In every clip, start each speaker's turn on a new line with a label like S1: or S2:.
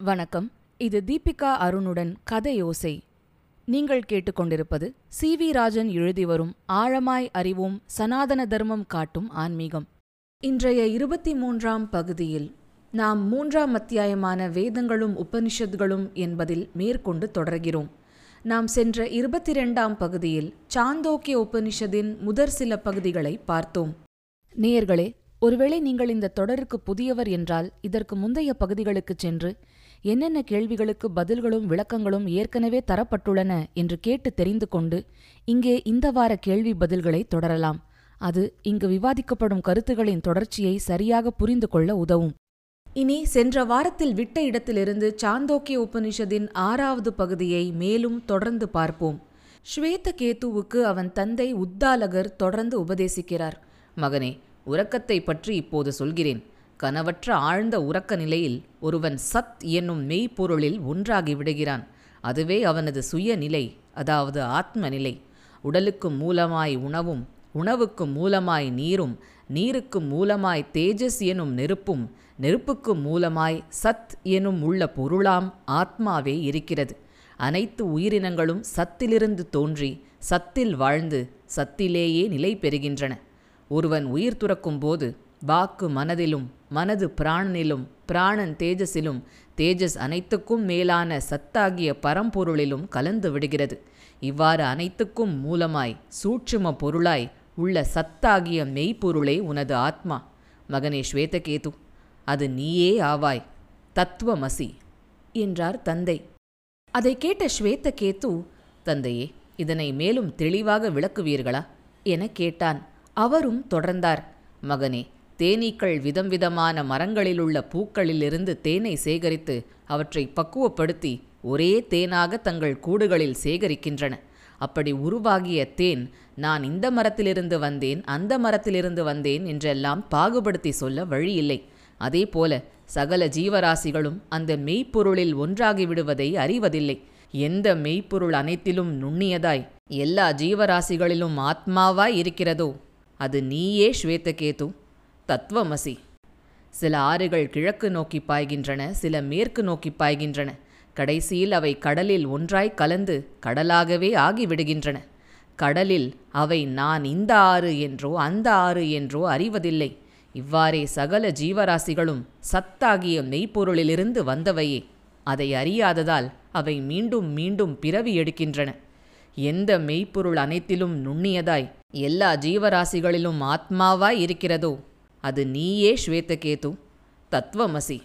S1: வணக்கம். இது தீபிகா அருணுடன் கதையோசை. நீங்கள் கேட்டுக்கொண்டிருப்பது சி.வி. ராஜன் எழுதி வரும் ஆழமாய் அறிவோம் சனாதன தர்மம் காட்டும் ஆன்மீகம். இன்றைய 23ஆம் பகுதியில் நாம் 3ஆம் அத்தியாயமான வேதங்களும் உபனிஷத்களும் என்பதில் மேற்கொண்டு தொடர்கிறோம். நாம் சென்ற 22ஆம் பகுதியில் சாந்தோக்கிய உபனிஷத்தின் முதற் சில பகுதிகளை பார்த்தோம். நேயர்களே, ஒருவேளை நீங்கள் இந்த தொடருக்கு புதியவர் என்றால் இதற்கு முந்தைய பகுதிகளுக்குச் சென்று என்னென்ன கேள்விகளுக்கு பதில்களும் விளக்கங்களும் ஏற்கனவே தரப்பட்டுள்ளன என்று கேட்டு தெரிந்து கொண்டு இங்கே இந்த வார கேள்வி பதில்களை தொடரலாம். அது இங்கு விவாதிக்கப்படும் கருத்துகளின் தொடர்ச்சியை சரியாக புரிந்து கொள்ள உதவும். இனி சென்ற வாரத்தில் விட்ட இடத்திலிருந்து சாந்தோக்கிய உபனிஷத்தின் 6வது பகுதியை மேலும் தொடர்ந்து பார்ப்போம். ஸ்வேதகேதுவுக்கு அவன் தந்தை உத்தாலகர் தொடர்ந்து உபதேசிக்கிறார். மகனே, உறக்கத்தை பற்றி இப்போது சொல்கிறேன். கனவற்ற ஆழ்ந்த உறக்க நிலையில் ஒருவன் சத் என்னும் மெய்ப்பொருளில் ஒன்றாகி விடுகிறான். அதுவே அவனது சுயநிலை, அதாவது ஆத்ம நிலை. உடலுக்கு மூலமாய் உணவும், உணவுக்கு மூலமாய் நீரும், நீருக்கு மூலமாய் தேஜஸ் எனும் நெருப்பும், நெருப்புக்கு மூலமாய் சத் எனும் உள்ள பொருளாம் ஆத்மாவே இருக்கிறது. அனைத்து உயிரினங்களும் சத்திலிருந்து தோன்றி சத்தில் வாழ்ந்து சத்திலேயே நிலை பெறுகின்றன. ஒருவன் உயிர் துறக்கும் போது வாக்கு மனதிலும், மனது பிராணனிலும், பிராணன் தேஜஸிலும், தேஜஸ் அனைத்துக்கும் மேலான சத்தாகிய பரம்பொருளிலும் கலந்து விடுகிறது. இவ்வாறு அனைத்துக்கும் மூலமாய் சூட்சும பொருளாய் உள்ள சத்தாகிய மெய்ப்பொருளே உனது ஆத்மா. மகனே ஸ்வேதகேது, அது நீயே ஆவாய், தத்துவமசி என்றார் தந்தை. அதை கேட்ட ஸ்வேதகேது, தந்தையே, இதனை மேலும் தெளிவாக விளக்குவீர்களா என கேட்டான். அவரும் தொடர்ந்தார். மகனே, தேனீக்கள் விதம் விதமான மரங்களிலுள்ள பூக்களிலிருந்து தேனை சேகரித்து அவற்றை பக்குவப்படுத்தி ஒரே தேனாக தங்கள் கூடுகளில் சேகரிக்கின்றன. அப்படி உருவாகிய தேன் நான் இந்த மரத்திலிருந்து வந்தேன், அந்த மரத்திலிருந்து வந்தேன் என்றெல்லாம் பாகுபடுத்தி சொல்ல வழியில்லை. அதேபோல சகல ஜீவராசிகளும் அந்த மெய்ப்பொருளில் ஒன்றாகிவிடுவதை அறிவதில்லை. எந்த மெய்ப்பொருள் அனைத்திலும் நுண்ணியதாய் எல்லா ஜீவராசிகளிலும் ஆத்மாவாய் இருக்கிறதோ அது நீயே ஸ்வேதகேது, தத்துவமசி. சில ஆறுகள் கிழக்கு நோக்கி பாய்கின்றன, சில மேற்கு நோக்கி பாய்கின்றன. கடைசியில் அவை கடலில் ஒன்றாய் கலந்து கடலாகவே ஆகிவிடுகின்றன. கடலில் அவை நான் இந்த ஆறு என்றோ அந்த ஆறு என்றோ அறிவதில்லை. இவ்வாறே சகல ஜீவராசிகளும் சத்தாகிய மெய்ப்பொருளிலிருந்து வந்தவையே. அதை அறியாததால் அவை மீண்டும் மீண்டும் பிறவி எடுக்கின்றன. எந்த மெய்ப்பொருள் அனைத்திலும் நுண்ணியதாய் எல்லா ஜீவராசிகளிலும் ஆத்மாவாய் இருக்கிறதோ அது நீயே ஸ்வேதகேது, தத்துவமசி.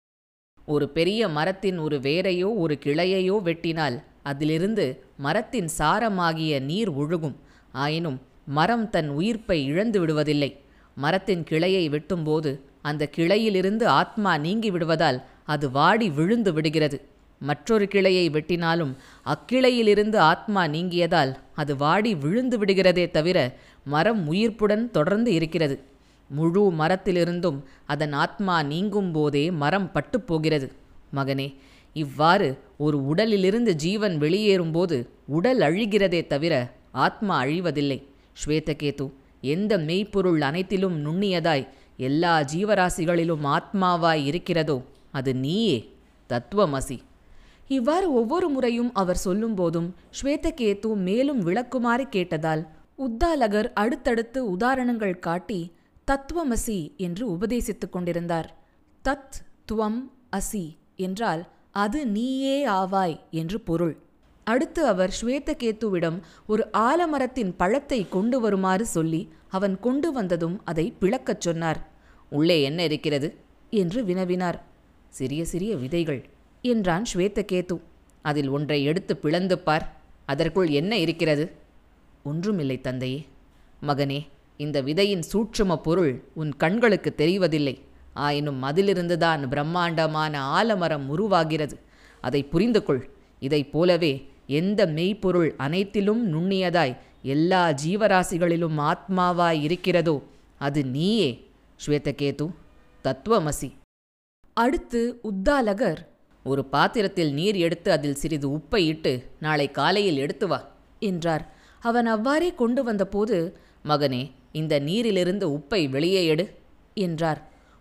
S1: ஒரு பெரிய மரத்தின் ஒரு வேரையோ ஒரு கிளையையோ வெட்டினால் அதிலிருந்து மரத்தின் சாரமாகிய நீர் ஒழுகும். ஆயினும் மரம் தன் உயிர்ப்பை இழந்து விடுவதில்லை. மரத்தின் கிளையை வெட்டும்போது அந்த கிளையிலிருந்து ஆத்மா நீங்கி விடுவதால் அது வாடி விழுந்து விடுகிறது. மற்றொரு கிளையை வெட்டினாலும் அக்கிளையிலிருந்து ஆத்மா நீங்கியதால் அது வாடி விழுந்து விடுகிறதே தவிர மரம் உயிர்ப்புடன் தொடர்ந்து இருக்கிறது. முழு மரத்திலிருந்தும் அதன் ஆத்மா நீங்கும் போதே மரம் பட்டுப்போகிறது. மகனே, இவ்வாறு ஒரு உடலிலிருந்து ஜீவன் வெளியேறும்போது உடல் அழிகிறதே தவிர ஆத்மா அழிவதில்லை. ஸ்வேதகேது, எந்த மெய்ப்பொருள் அனைத்திலும் நுண்ணியதாய் எல்லா ஜீவராசிகளிலும் ஆத்மாவாய் இருக்கிறதோ அது நீயே, தத்துவமசி. இவ்வாறு ஒவ்வொரு முறையும் அவர் சொல்லும்போதும் ஸ்வேதகேது மேலும் விளக்குமாறு கேட்டதால் உத்தாலகர் அடுத்தடுத்து உதாரணங்கள் காட்டி தத்துவமசி என்று உபதேசித்துக் கொண்டிருந்தார். தத் துவம் அசி என்றால் அது நீயே ஆவாய் என்று பொருள். அடுத்து அவர் ஸ்வேதகேதுவிடம் ஒரு ஆலமரத்தின் பழத்தை கொண்டு வருமாறு சொல்லி அவன் கொண்டு வந்ததும் அதை பிளக்கச் சொன்னார். உள்ளே என்ன இருக்கிறது என்று வினவினார். சிறிய சிறிய விதைகள் என்றான் ஸ்வேதகேது. அதில் ஒன்றை எடுத்து பிளந்து பார், அதற்குள் என்ன இருக்கிறது? ஒன்றுமில்லை தந்தையே. மகனே, இந்த விதையின் சூட்சும பொருள் உன் கண்களுக்கு தெரிவதில்லை. ஆயினும் அதிலிருந்துதான் பிரம்மாண்டமான ஆலமரம் உருவாகிறது. அதை புரிந்து கொள். இதைப் போலவே எந்த மெய்ப்பொருள் அனைத்திலும் நுண்ணியதாய் எல்லா ஜீவராசிகளிலும் ஆத்மாவாய் இருக்கிறதோ அது நீயே ஸ்வேதகேது, தத்துவமசி. அடுத்து உத்தாலகர், ஒரு பாத்திரத்தில் நீர் எடுத்து அதில் சிறிது உப்பை இட்டு நாளை காலையில் எடுத்து வா என்றார். அவன் அவ்வாறே கொண்டு வந்தபோது, மகனே, இந்த நீரிலிருந்து உப்பை வெளியே எடு என்றார்.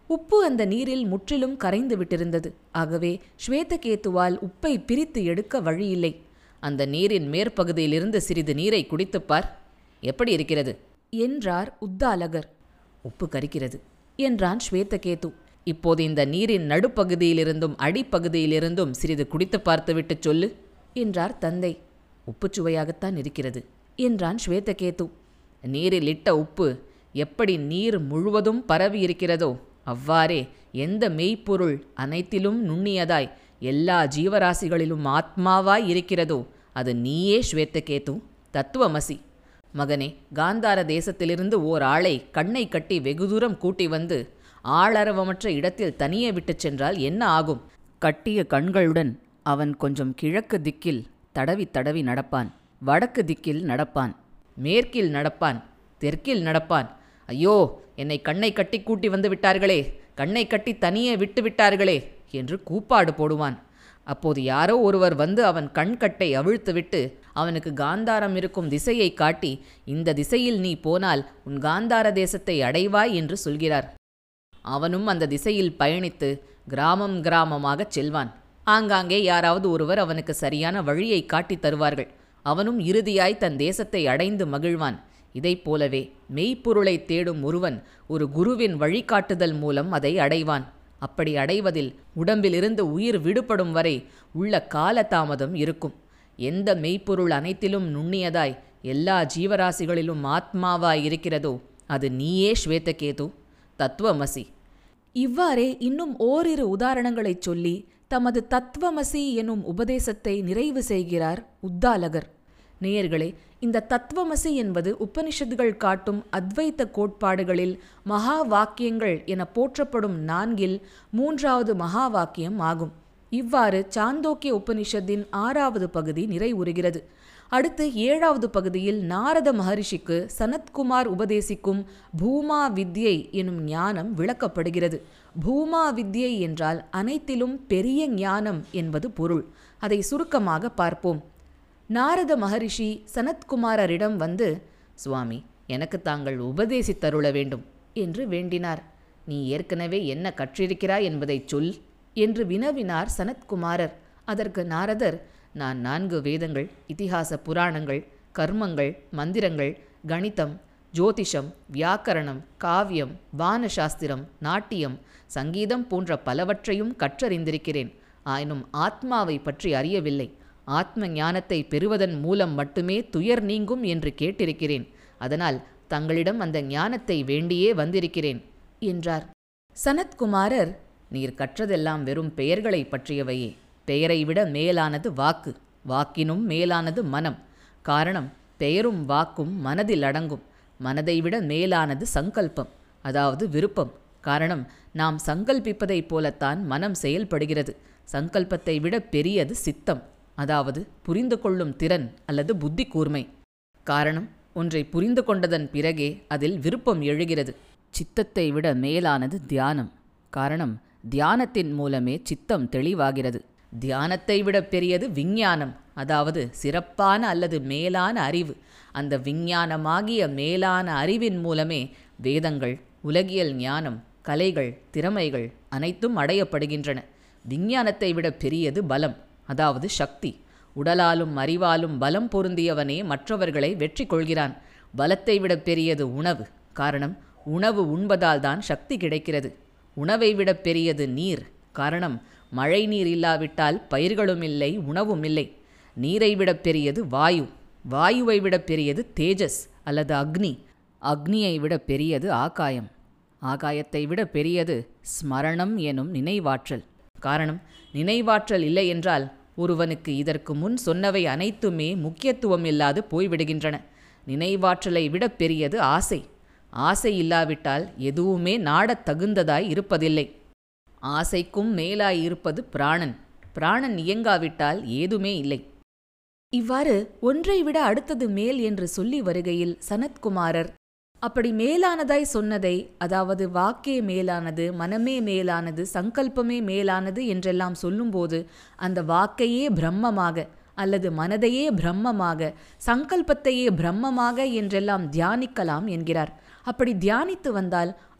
S1: உப்பு அந்த நீரில் முற்றிலும் கரைந்து விட்டிருந்தது. ஆகவே ஸ்வேதகேத்துவால் உப்பை பிரித்து எடுக்க வழியில்லை.
S2: அந்த நீரின் மேற்பகுதியிலிருந்து சிறிது நீரை குடித்துப்பார், எப்படி இருக்கிறது
S1: என்றார் உத்தாலகர்.
S2: உப்பு கரிக்கிறது
S1: என்றான் ஸ்வேதகேது.
S2: இப்போது இந்த நீரின் நடுப்பகுதியிலிருந்தும் அடிப்பகுதியிலிருந்தும் சிறிது குடித்து பார்த்துவிட்டு சொல்லு
S1: என்றார் தந்தை.
S2: உப்புச்சுவையாகத்தான் இருக்கிறது
S1: என்றான் ஸ்வேதகேது.
S2: நீரில் இட்ட உப்பு எப்படி நீர் முழுவதும் பரவி இருக்கிறதோ அவ்வாறே எந்த மெய்ப்பொருள் அனைத்திலும் நுண்ணியதாய் எல்லா ஜீவராசிகளிலும் ஆத்மாவாய் இருக்கிறதோ அது நீயே ஸ்வேதகேது, தத்துவமசி. மகனே, காந்தார தேசத்திலிருந்து ஓர் ஆளை கண்ணை கட்டி வெகு தூரம் கூட்டி வந்து ஆளரவமற்ற இடத்தில் தனியே விட்டுச் சென்றால் என்ன ஆகும்?
S1: கட்டிய கண்களுடன் அவன் கொஞ்சம் கிழக்கு திக்கில் தடவி தடவி நடப்பான், வடக்கு திக்கில் நடப்பான்,
S2: மேற்கில் நடப்பான், தெற்கில் நடப்பான். ஐயோ, என்னை கண்ணை கட்டி கூட்டி வந்து விட்டார்களே, கண்ணை கட்டி தனியே விட்டு விட்டார்களே என்று கூப்பாடு போடுவான். அப்போது யாரோ ஒருவர் வந்து அவன் கண்கட்டை அவிழ்த்துவிட்டு அவனுக்கு காந்தாரம் இருக்கும் திசையை காட்டி, இந்த திசையில் நீ போனால் உன் காந்தார தேசத்தை அடைவாய் என்று சொல்கிறார். அவனும் அந்த திசையில் பயணித்து கிராமம் கிராமமாகச் செல்வான். ஆங்காங்கே யாராவது ஒருவர் அவனுக்கு சரியான வழியை காட்டித் தருவார்கள். அவனும் இறுதியாய் தன் தேசத்தை அடைந்து மகிழ்வான். இதைப் போலவே மெய்ப்பொருளை தேடும் ஒருவன் ஒரு குருவின் வழிகாட்டுதல் மூலம் அதை அடைவான். அப்படி அடைவதில் உடம்பிலிருந்து உயிர் விடுபடும் வரை உள்ள காலதாமதம் இருக்கும். எந்த மெய்ப்பொருள் அனைத்திலும் நுண்ணியதாய் எல்லா ஜீவராசிகளிலும் ஆத்மாவாய் இருக்கிறதோ அது நீயே ஸ்வேதகேது, தத்துவமசி.
S1: இவ்வாறே இன்னும் ஓரிரு உதாரணங்களைச் சொல்லி தமது தத்துவமசி எனும் உபதேசத்தை நிறைவு செய்கிறார் உத்தாலகர். நேயர்களே, இந்த தத்துவமசி என்பது உபனிஷத்துகள் காட்டும் அத்வைத்த கோட்பாடுகளில் மகா வாக்கியங்கள் என போற்றப்படும் 4இல் 3வது மகா வாக்கியம் ஆகும். இவ்வாறு சாந்தோக்கிய உபனிஷத்தின் 6வது பகுதி நிறைவுறுகிறது. அடுத்து 7வது பகுதியில் நாரத மகரிஷிக்கு சனத்குமார் உபதேசிக்கும் பூமா வித்யை எனும் ஞானம் விளக்கப்படுகிறது. பூமா வித்யை என்றால் அனைத்திலும் பெரிய ஞானம் என்பது பொருள். அதை சுருக்கமாக பார்ப்போம். நாரத மகரிஷி சனத்குமாரரிடம் வந்து, சுவாமி, எனக்கு தாங்கள் உபதேசித்தருள வேண்டும் என்று வேண்டினார். நீ ஏற்கனவே என்ன கற்றிருக்கிறாய் என்பதைச் சொல் என்று வினவினார் சனத்குமாரர். அதற்கு நாரதர், நான் 4 வேதங்கள், இதிகாச புராணங்கள், கர்மங்கள், மந்திரங்கள், கணிதம், ஜோதிஷம், வியாக்கரணம், காவியம், வானசாஸ்திரம், நாட்டியம், சங்கீதம் போன்ற பலவற்றையும் கற்றறிந்திருக்கிறேன். ஆயினும் ஆத்மாவை பற்றி அறியவில்லை. ஆத்ம ஞானத்தை பெறுவதன் மூலம் மட்டுமே துயர் நீங்கும் என்று கேட்டிருக்கிறேன். அதனால் தங்களிடம் அந்த ஞானத்தை வேண்டியே வந்திருக்கிறேன் என்றார். சனத்குமாரர், நீர் கற்றதெல்லாம் வெறும் பெயர்களை பற்றியவையே. பெயரை விட மேலானது வாக்கு, வாக்கினும் மேலானது மனம். காரணம், பெயரும் வாக்கும் மனதில் அடங்கும். மனதை விட மேலானது சங்கல்பம், அதாவது விருப்பம். காரணம், நாம் சங்கல்பிப்பதைப் போலத்தான் மனம் செயல்படுகிறது. சங்கல்பத்தை விட பெரியது சித்தம், அதாவது புரிந்து கொள்ளும் திறன் அல்லது புத்தி கூர்மை. காரணம், ஒன்றை புரிந்து கொண்டதன் பிறகே அதில் விருப்பம் எழுகிறது. சித்தத்தை விட மேலானது தியானம். காரணம், தியானத்தின் மூலமே சித்தம் தெளிவாகிறது. தியானத்தை விட பெரியது விஞ்ஞானம், அதாவது சிறப்பான அல்லது மேலான அறிவு. அந்த விஞ்ஞானமாகிய மேலான அறிவின் மூலமே வேதங்கள், உலகியல் ஞானம், கலைகள், திறமைகள் அனைத்தும் அடையப்படுகின்றன. விஞ்ஞானத்தை விட பெரியது பலம், அதாவது சக்தி. உடலாலும் அறிவாலும் பலம் பொருந்தியவனே மற்றவர்களை வெற்றி கொள்கிறான். பலத்தை விட பெரியது உணவு. காரணம், உணவு உண்பதால் தான் சக்தி கிடைக்கிறது. உணவை விட பெரியது நீர். காரணம், மழை நீர் இல்லாவிட்டால் பயிர்களும் இல்லை, உணவும் இல்லை. நீரை விட பெரியது வாயு. வாயுவை விட பெரியது தேஜஸ் அல்லது அக்னி. அக்னியை விட பெரியது ஆகாயம். ஆகாயத்தை விட பெரியது ஸ்மரணம் எனும் நினைவாற்றல். காரணம், நினைவாற்றல் இல்லை என்றால் ஒருவனுக்கு இதற்கு முன் சொன்னவை அனைத்துமே முக்கியத்துவம் இல்லாது போய்விடுகின்றன. நினைவாற்றலை விட பெரியது ஆசை. ஆசை இல்லாவிட்டால் எதுவுமே நாடத் தகுந்ததாய் இருப்பதில்லை. ஆசைக்கும் மேலாய் இருப்பது பிராணன். பிராணன் இயங்காவிட்டால் ஏதுமே இல்லை. இவ்வாறு ஒன்றை விட அடுத்தது மேல் என்று சொல்லி வருகையில் சனத்குமாரர் அப்படி மேலானதாய் சொன்னதை, அதாவது வாக்கே மேலானது, மனமே மேலானது, சங்கல்பமே மேலானது என்றெல்லாம் சொல்லும்போது அந்த வாக்கையே பிரம்மமாக அல்லது மனதையே பிரம்மமாக, சங்கல்பத்தையே பிரம்மமாக என்றெல்லாம் தியானிக்கலாம் என்கிறார். அப்படி தியானித்து வந்தால்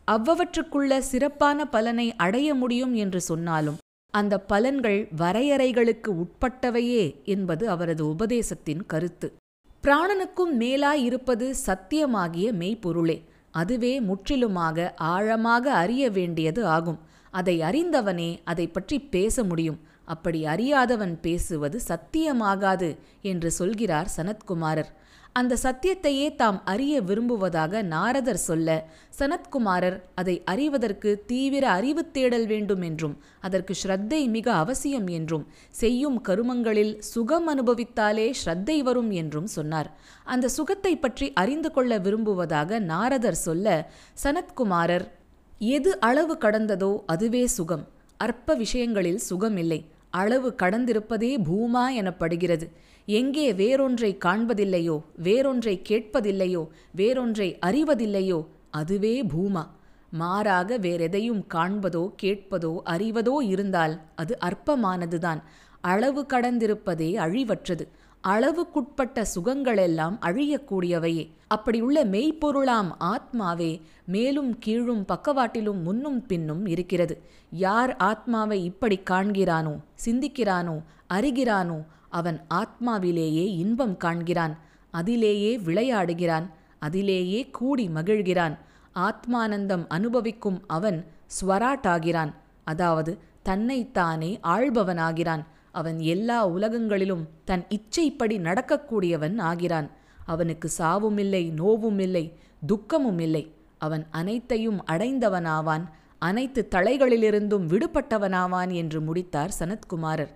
S1: அவ்வவற்றுக்குள்ள சிறப்பான பலனை அடைய முடியும் என்று சொன்னாலும் அந்த பலன்கள் வரையறைகளுக்கு உட்பட்டவையே என்பது அவரது உபதேசத்தின் கருத்து. பிராணனுக்கும் மேலாயிருப்பது சத்தியமாகிய மெய்ப்பொருளே. அதுவே முற்றிலுமாக ஆழமாக அறிய வேண்டியது ஆகும். அதை அறிந்தவனே அதை பற்றி பேச முடியும். அப்படி அறியாதவன் பேசுவது சத்தியமாகாது என்று சொல்கிறார் சனத்குமாரர். அந்த சத்தியத்தையே தாம் அறிய விரும்புவதாக நாரதர் சொல்ல, சனத்குமாரர் அதை அறிவதற்கு தீவிர அறிவு தேடல் வேண்டும் என்றும் அதற்கு ஸ்ரத்தை மிக அவசியம் என்றும் செய்யும் கருமங்களில் சுகம் அனுபவித்தாலே ஸ்ரத்தை வரும் என்றும் சொன்னார். அந்த சுகத்தை பற்றி அறிந்து கொள்ள விரும்புவதாக நாரதர் சொல்ல, சனத்குமாரர் எது அளவு கடந்ததோ அதுவே சுகம். அற்ப விஷயங்களில் சுகமில்லை. அளவு கடந்திருப்பதே பூமா எனப்படுகிறது. எங்கே வேறொன்றை காண்பதில்லையோ, வேறொன்றை கேட்பதில்லையோ, வேறொன்றை அறிவதில்லையோ அதுவே பூமா. மாறாக வேறெதையும் காண்பதோ கேட்பதோ அறிவதோ இருந்தால் அது அற்பமானதுதான். அளவு கடந்திருப்பதே அழிவற்றது. அளவுக்குட்பட்ட சுகங்களெல்லாம் அழியக்கூடியவையே. அப்படியுள்ள மெய்ப்பொருளாம் ஆத்மாவே மேலும் கீழும் பக்கவாட்டிலும் முன்னும் பின்னும் இருக்கிறது. யார் ஆத்மாவை இப்படி காண்கிறானோ, சிந்திக்கிறானோ, அறிகிறானோ அவன் ஆத்மாவிலேயே இன்பம் காண்கிறான். அதிலேயே விளையாடுகிறான். அதிலேயே கூடி மகிழ்கிறான். ஆத்மானந்தம் அனுபவிக்கும் அவன் ஸ்வராட்டாகிறான். அதாவது தன்னைத்தானே ஆள்பவனாகிறான். அவன் எல்லா உலகங்களிலும் தன் இச்சைப்படி நடக்கக்கூடியவன் ஆகிறான். அவனுக்கு சாவுமில்லை, நோவுமில்லை, துக்கமுமில்லை. அவன் அனைத்தையும் அடைந்தவனாவான். அனைத்து தலைகளிலிருந்தும் விடுபட்டவனாவான் என்று முடித்தார் சனத்குமாரர்.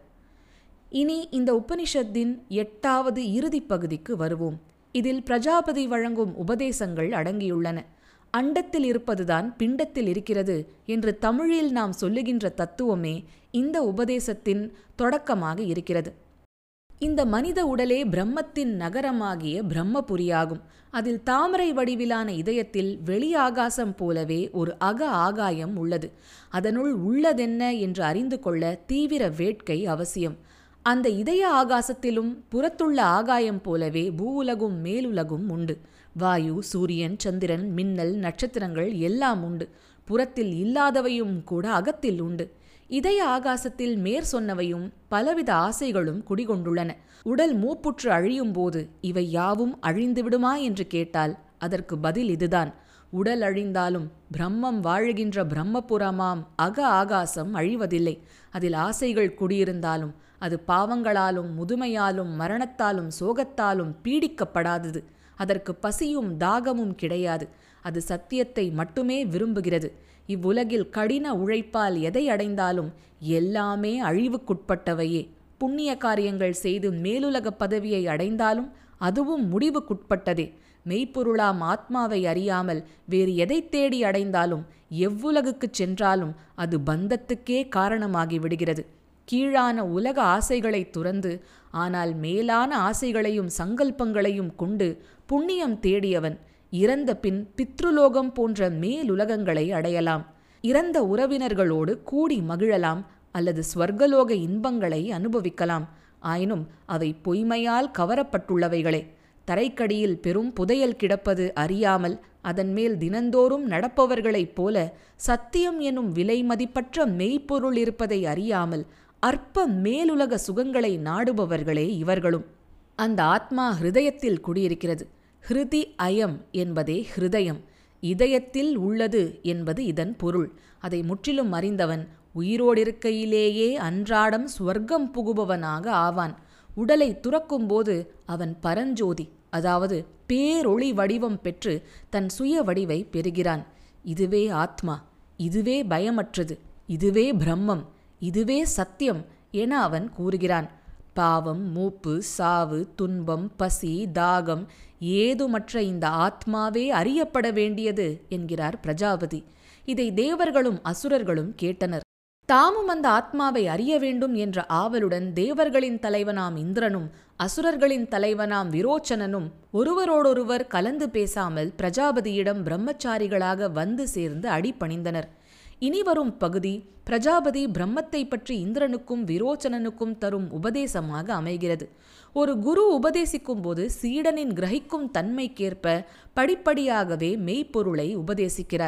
S1: இனி இந்த உபனிஷத்தின் 8வது இறுதிப் பகுதிக்கு வருவோம். இதில் பிரஜாபதி வழங்கும் உபதேசங்கள் அடங்கியுள்ளன. அண்டத்தில் இருப்பதுதான் பிண்டத்தில் இருக்கிறது என்று தமிழில் நாம் சொல்லுகின்ற தத்துவமே இந்த உபதேசத்தின் தொடக்கமாக இருக்கிறது. இந்த மனித உடலே பிரம்மத்தின் நகரமாகிய பிரம்மபுரியாகும். அதில் தாமரை வடிவிலான இதயத்தில் வெளி ஆகாசம் போலவே ஒரு அக ஆகாயம் உள்ளது. அதனுள் உள்ளதென்ன என்று அறிந்து கொள்ள தீவிர வேட்கை அவசியம். அந்த இதய ஆகாசத்திலும் புறத்துள்ள ஆகாயம் போலவே பூவுலகும் மேலுலகும் உண்டு. வாயு, சூரியன், சந்திரன், மின்னல், நட்சத்திரங்கள் எல்லாம் உண்டு. புறத்தில் இல்லாதவையும் கூட அகத்தில் உண்டு. இதய ஆகாசத்தில் மேற் சொன்னவையும் பலவித ஆசைகளும் குடிகொண்டுள்ளன. உடல் மூப்புற்று அழியும் போது இவை யாவும் அழிந்துவிடுமா என்று கேட்டால் அதற்கு பதில் இதுதான். உடல் அழிந்தாலும் பிரம்மம் வாழுகின்ற பிரம்மபுரமாம் அக ஆகாசம் அழிவதில்லை. அதில் ஆசைகள் குடியிருந்தாலும் அது பாவங்களாலும் முதுமையாலும் மரணத்தாலும் சோகத்தாலும் பீடிக்கப்படாதது. அதற்கு பசியும் தாகமும் கிடையாது. அது சத்தியத்தை மட்டுமே விரும்புகிறது. இவ்வுலகில் கடின உழைப்பால் எதை அடைந்தாலும் எல்லாமே அழிவுக்குட்பட்டவையே. புண்ணிய காரியங்கள் செய்து மேலுலக பதவியை அடைந்தாலும் அதுவும் முடிவுக்குட்பட்டதே. மெய்ப்பொருளாம் ஆத்மாவை அறியாமல் வேறு எதை தேடி அடைந்தாலும் எவ்வுலகுக்குச் சென்றாலும் அது பந்தத்துக்கே காரணமாகி விடுகிறது. கீழான உலக ஆசைகளை துறந்து ஆனால் மேலான ஆசைகளையும் சங்கல்பங்களையும் கொண்டு புண்ணியம் தேடியவன் இறந்த பின் பித்ருலோகம் போன்ற மேலுலகங்களை அடையலாம். இறந்த உறவினர்களோடு கூடி மகிழலாம் அல்லது ஸ்வர்கலோக இன்பங்களை அனுபவிக்கலாம். ஆயினும் அவை பொய்மையால் கவரப்பட்டுள்ளவைகளே. தரைக்கடியில் பெரும் புதையல் கிடப்பது அறியாமல் அதன் மேல் தினந்தோறும் நடப்பவர்களைப் போல சத்தியம் எனும் விலை மதிப்பற்ற மெய்ப்பொருள் இருப்பதை அறியாமல் அற்ப மேலுலக சுகங்களை நாடுபவர்களே இவர்களும். அந்த ஆத்மா ஹிருதயத்தில் குடியிருக்கிறது. ஹிருதி அயம் என்பதே ஹிருதயம். இதயத்தில் உள்ளது என்பது இதன் பொருள். அதை முற்றிலும் அறிந்தவன் உயிரோடிருக்கையிலேயே அன்றாடம் ஸ்வர்க்கம் புகுபவனாக ஆவான். உடலை துறக்கும்போது அவன் பரஞ்சோதி, அதாவது பேரொளி வடிவம் பெற்று தன் சுய வடிவை பெறுகிறான். இதுவே ஆத்மா, இதுவே பயமற்றது, இதுவே பிரம்மம், இதுவே சத்தியம் என அவன் கூறுகிறான். பாவம், மூப்பு, சாவு, துன்பம், பசி, தாகம் ஏதுமற்ற இந்த ஆத்மாவே அறியப்பட வேண்டியது என்கிறார் பிரஜாபதி. இதை தேவர்களும் அசுரர்களும் கேட்டனர். தாமும் அந்த ஆத்மாவை அறிய வேண்டும் என்ற ஆவலுடன் தேவர்களின் தலைவனாம் இந்திரனும் அசுரர்களின் தலைவனாம் விரோச்சனனும் ஒருவரோடொருவர் கலந்து பேசாமல் பிரஜாபதியிடம் பிரம்மச்சாரிகளாக வந்து சேர்ந்து அடிபணிந்தனர். இனிவரும் பகுதி பிரஜாபதி பிரம்மத்தை பற்றி இந்திரனுக்கும் விரோச்சனனுக்கும் தரும் உபதேசமாக அமைகிறது. ஒரு குரு உபதேசிக்கும் போது சீடனின் கிரகிக்கும் தன்மைக்கேற்ப படிப்படியாகவே மெய்ப்பொருளை உபதேசிக்கிறார்.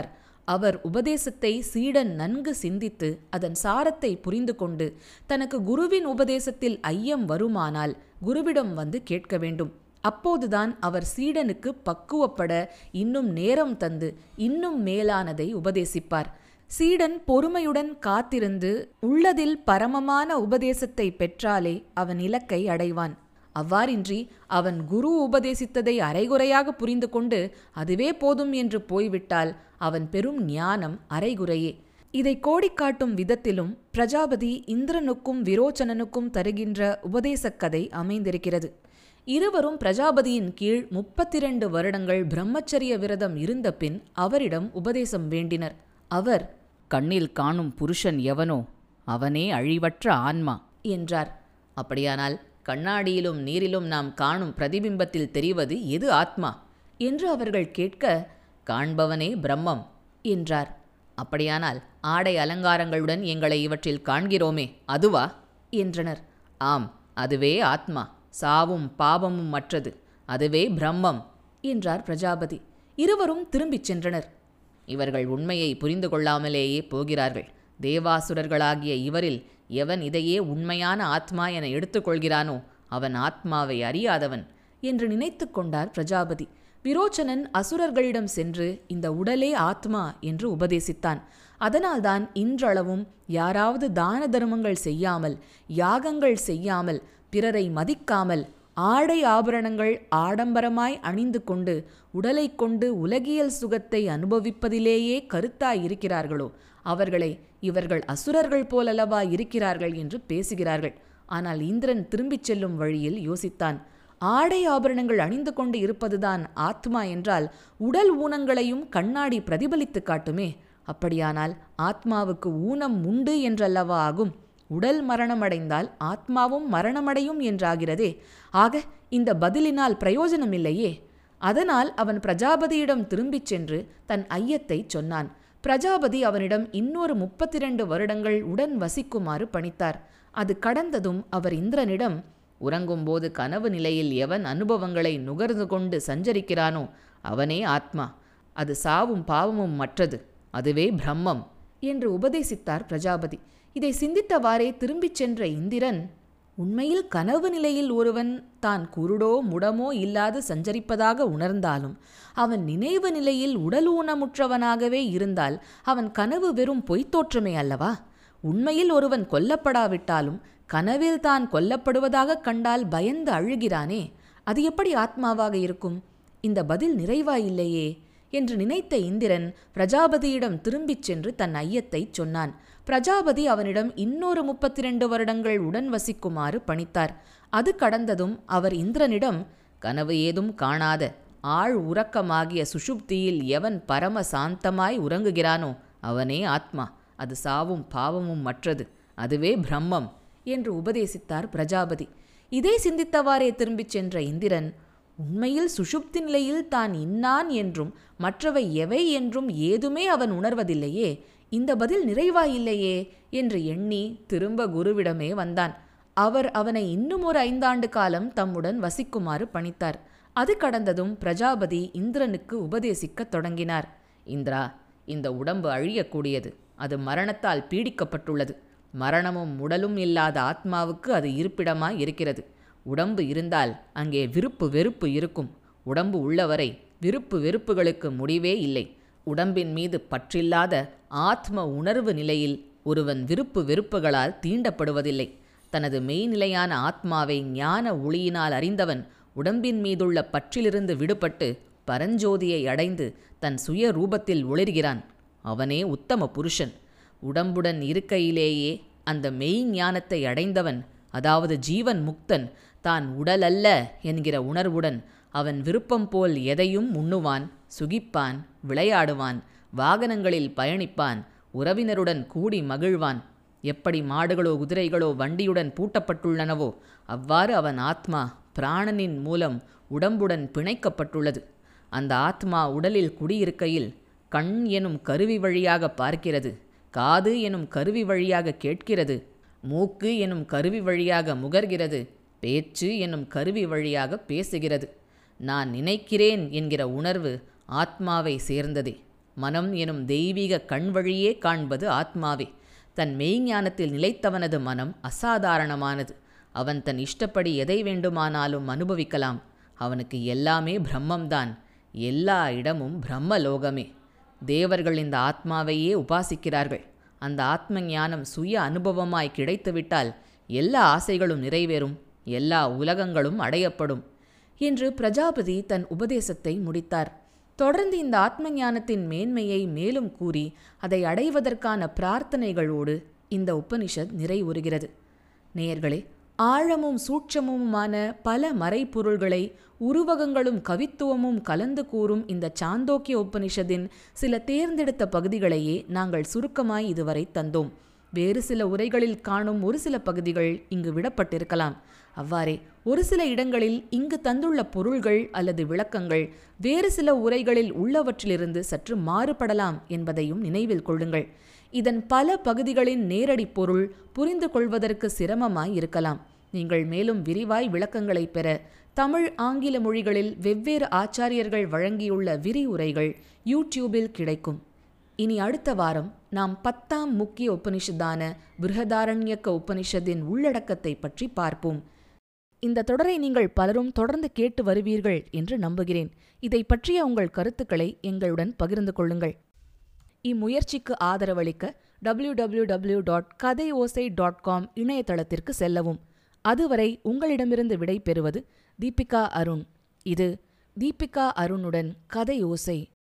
S1: அவர் உபதேசத்தை சீடன் நன்கு சிந்தித்து அதன் சாரத்தை புரிந்து கொண்டு தனக்கு குருவின் உபதேசத்தில் ஐயம் வருமானால் குருவிடம் வந்து கேட்க வேண்டும். அப்போதுதான் அவர் சீடனுக்கு பக்குவப்பட இன்னும் நேரம் தந்து இன்னும் மேலானதை உபதேசிப்பார். சீடன் பொறுமையுடன் காத்திருந்து உள்ளதில் பரமமான உபதேசத்தை பெற்றாலே அவன் இலக்கை அடைவான். அவ்வாறின்றி அவன் குரு உபதேசித்ததை அரைகுறையாக புரிந்து கொண்டு அதுவே போதும் என்று போய்விட்டால் அவன் பெரும் ஞானம் அரைகுறையே. இதை கோடிக்காட்டும் விதத்திலும் பிரஜாபதி இந்திரனுக்கும் விரோச்சனனுக்கும் தருகின்ற உபதேசக் கதை அமைந்திருக்கிறது. இருவரும் பிரஜாபதியின் கீழ் 32 வருடங்கள் பிரம்மச்சரிய விரதம் இருந்த பின் அவரிடம் உபதேசம் வேண்டினர். அவர்,
S2: கண்ணில் காணும் புருஷன் எவனோ அவனே அழிவற்ற ஆன்மா
S1: என்றார்.
S2: அப்படியானால் கண்ணாடியிலும் நீரிலும் நாம் காணும் பிரதிபிம்பத்தில் தெரிவது எது ஆத்மா
S1: என்று அவர்கள் கேட்க,
S2: காண்பவனே பிரம்மம்
S1: என்றார்.
S2: அப்படியானால் ஆடை அலங்காரங்களுடன் எங்களை இவற்றில் காண்கிறோமே அதுவா
S1: என்றனர்.
S2: ஆம், அதுவே ஆத்மா, சாவும் பாவமும் மற்றது, அதுவே பிரம்மம்
S1: என்றார் பிரஜாபதி. இருவரும் திரும்பிச் சென்றனர்.
S2: இவர்கள் உண்மையை புரிந்து கொள்ளாமலேயே போகிறார்கள். தேவாசுரர்களாகிய இவரில் எவன் இதையே உண்மையான ஆத்மா என எடுத்துக்கொள்கிறானோ அவன் ஆத்மாவை அறியாதவன்
S1: என்று நினைத்து கொண்டார் பிரஜாபதி. விரோச்சனன் அசுரர்களிடம் சென்று இந்த உடலே ஆத்மா என்று உபதேசித்தான். அதனால்தான் இன்றளவும் யாராவது தான தர்மங்கள் செய்யாமல், யாகங்கள் செய்யாமல், பிறரை மதிக்காமல், ஆடை ஆபரணங்கள் ஆடம்பரமாய் அணிந்து கொண்டு உடலை கொண்டு உலகியல் சுகத்தை அனுபவிப்பதிலேயே கருத்தாயிருக்கிறார்களோ அவர்களை இவர்கள் அசுரர்கள் போலல்லவா இருக்கிறார்கள் என்று பேசுகிறார்கள். ஆனால் இந்திரன் திரும்பிச் செல்லும் வழியில் யோசித்தான். ஆடை ஆபரணங்கள் அணிந்து கொண்டு இருப்பதுதான் ஆத்மா என்றால் உடல் ஊனங்களையும் கண்ணாடி பிரதிபலித்து காட்டுமே. அப்படியானால் ஆத்மாவுக்கு ஊனம் உண்டு என்றல்லவா ஆகும். உடல் மரணமடைந்தால் ஆத்மாவும் மரணமடையும் என்றாகிறதே. ஆக இந்த பதிலினால் பிரயோஜனமில்லையே. அதனால் அவன் பிரஜாபதியிடம் திரும்பிச் சென்று தன் ஐயத்தை சொன்னான். பிரஜாபதி அவனிடம் இன்னொரு 32 வருடங்கள் உடன் வசிக்குமாறு பணித்தார். அது கடந்ததும் அவர் இந்திரனிடம்,
S2: உறங்கும்போது கனவு நிலையில் எவன் அனுபவங்களை நுகர்ந்து கொண்டு சஞ்சரிக்கிறானோ அவனே ஆத்மா, அது சாவும் பாவமும் மற்றது, அதுவே பிரம்மம்
S1: என்று உபதேசித்தார் பிரஜாபதி. இதை சிந்தித்தவாறே திரும்பிச் சென்ற இந்திரன், உண்மையில் கனவு நிலையில் ஒருவன் தான் குருடோ முடமோ இல்லாது சஞ்சரிப்பதாக உணர்ந்தாலும் அவன் நினைவு நிலையில் உடல் ஊனமுற்றவனாகவே இருந்தால் அவன் கனவு வெறும் பொய்த்தோற்றமே அல்லவா? உண்மையில் ஒருவன் கொல்லப்படாவிட்டாலும் கனவில் தான் கொல்லப்படுவதாக கண்டால் பயந்து அழுகிறானே, அது எப்படி ஆத்மாவாக இருக்கும்? இந்த பதில் நிறைவாயில்லையே என்று நினைத்த இந்திரன் பிரஜாபதியிடம் திரும்பிச் சென்று தன் ஐயத்தை சொன்னான். பிரஜாபதி அவனிடம் இன்னொரு 32 வருடங்கள் உடன் வசிக்குமாறு பணித்தார். அது கடந்ததும் அவர் இந்திரனிடம்,
S2: கனவு ஏதும் காணாத ஆழ் உறக்கமாகிய சுஷுப்தியில் எவன் பரம சாந்தமாய் உறங்குகிறானோ அவனே ஆத்மா, அது சாவும் பாவமும் மற்றது, அதுவே பிரம்மம்
S1: என்று உபதேசித்தார் பிரஜாபதி. இதை சிந்தித்தவாறே திரும்பிச் சென்ற இந்திரன், உண்மையில் சுஷுப்தி நிலையில் தான் இன்னான் என்றும் மற்றவை எவை என்றும் ஏதுமே அவன் உணர்வதில்லையே, இந்த பதில் நிறைவாயில்லையே என்று எண்ணி திரும்ப குருவிடமே வந்தான். அவர் அவனை இன்னும் ஒரு 5 ஆண்டு காலம் தம்முடன் வசிக்குமாறு பணித்தார். அது கடந்ததும் பிரஜாபதி இந்திரனுக்கு உபதேசிக்கத் தொடங்கினார்.
S2: இந்திரா, இந்த உடம்பு அழியக்கூடியது, அது மரணத்தால் பீடிக்கப்பட்டுள்ளது. மரணமும் உடலும் இல்லாத ஆத்மாவுக்கு அது இருப்பிடமாய் இருக்கிறது. உடம்பு இருந்தால் அங்கே விருப்பு வெறுப்பு இருக்கும். உடம்பு உள்ளவரை விருப்பு வெறுப்புகளுக்கு முடிவே இல்லை. உடம்பின் மீது பற்றில்லாத ஆத்ம உணர்வு நிலையில் ஒருவன் விருப்பு வெறுப்புகளால் தீண்டப்படுவதில்லை. தனது மெய்நிலையான ஆத்மாவை ஞான ஒளியினால் அறிந்தவன் உடம்பின் மீதுள்ள பற்றிலிருந்து விடுபட்டு பரஞ்சோதியை அடைந்து தன் சுய ரூபத்தில் ஒளிர்கிறான். அவனே உத்தம புருஷன். உடம்புடன் இருக்கையிலேயே அந்த மெய் ஞானத்தை அடைந்தவன், அதாவது ஜீவன் முக்தன், தான் உடலல்ல என்கிற உணர்வுடன் அவன் விருப்பம் போல் எதையும் உண்ணுவான், சுகிப்பான், விளையாடுவான், வாகனங்களில் பயணிப்பான், உறவினருடன் கூடி மகிழ்வான். எப்படி மாடுகளோ குதிரைகளோ வண்டியுடன் பூட்டப்பட்டுள்ளனவோ அவ்வாறு அவன் ஆத்மா பிராணனின் மூலம் உடம்புடன் பிணைக்கப்பட்டுள்ளது. அந்த ஆத்மா உடலில் குடியிருக்கையில் கண் எனும் கருவி வழியாக பார்க்கிறது, காது எனும் கருவி வழியாக கேட்கிறது, மூக்கு எனும் கருவி வழியாக முகர்கிறது, பேச்சு எனும் கருவி வழியாக பேசுகிறது. நான் நினைக்கிறேன் என்கிற உணர்வு ஆத்மாவை சேர்ந்ததே. மனம் எனும் தெய்வீக கண் வழியே காண்பது ஆத்மாவே. தன் மெய்ஞானத்தில் நிலைத்தவனது மனம் அசாதாரணமானது. அவன் தன் இஷ்டப்படி எதை வேண்டுமானாலும் அனுபவிக்கலாம். அவனுக்கு எல்லாமே பிரம்மம்தான். எல்லா இடமும் பிரம்மலோகமே. தேவர்கள் இந்த ஆத்மாவையே உபாசிக்கிறார்கள். அந்த ஆத்ம ஞானம் சுய அனுபவமாய் கிடைத்துவிட்டால் எல்லா ஆசைகளும் நிறைவேறும், எல்லா உலகங்களும் அடையப்படும் என்று பிரஜாபதி தன் உபதேசத்தை முடித்தார். தொடர்ந்து இந்த ஆத்ம ஞானத்தின் மேன்மையை மேலும் கூறி அதை அடைவதற்கான பிரார்த்தனைகளோடு இந்த உபனிஷத் நிறைவுறுகிறது. நேயர்களே, ஆழமும் சூட்சமுமான பல மறைப்பொருள்களை உருவகங்களும் கவித்துவமும் கலந்து கூறும் இந்த சாந்தோக்கிய உபனிஷத்தின் சில தேர்ந்தெடுத்த பகுதிகளையே நாங்கள் சுருக்கமாய் இதுவரை தந்தோம். வேறு சில உரைகளில் காணும் ஒரு சில பகுதிகள் இங்கு விடப்பட்டிருக்கலாம். அவ்வாறே ஒரு சில இடங்களில் இங்கு தந்துள்ள பொருள்கள் அல்லது விளக்கங்கள் வேறு சில உரைகளில் உள்ளவற்றிலிருந்து சற்று மாறுபடலாம் என்பதையும் நினைவில் கொள்ளுங்கள். இதன் பல பகுதிகளின் நேரடி பொருள் புரிந்து கொள்வதற்கு சிரமமாய் இருக்கலாம். நீங்கள் மேலும் விரிவாய் விளக்கங்களை பெற தமிழ், ஆங்கில மொழிகளில் வெவ்வேறு ஆச்சாரியர்கள் வழங்கியுள்ள விரிவுரைகள் யூடியூபில் கிடைக்கும். இனி அடுத்த வாரம் நாம் 10ஆம் முக்கிய உபனிஷத்தான பிருஹதாரண்யக்க உபனிஷத்தின் உள்ளடக்கத்தை பற்றி பார்ப்போம். இந்த தொடரை நீங்கள் பலரும் தொடர்ந்து கேட்டு வருவீர்கள் என்று நம்புகிறேன். இதை பற்றிய உங்கள் கருத்துக்களை எங்களுடன் பகிர்ந்து கொள்ளுங்கள். இம்முயற்சிக்கு ஆதரவளிக்க www.kadaiosai.com இணையதளத்திற்கு செல்லவும். அதுவரை உங்களிடமிருந்து விடை பெறுவது தீபிகா அருண். இது தீபிகா அருணுடன் கதை ஓசை.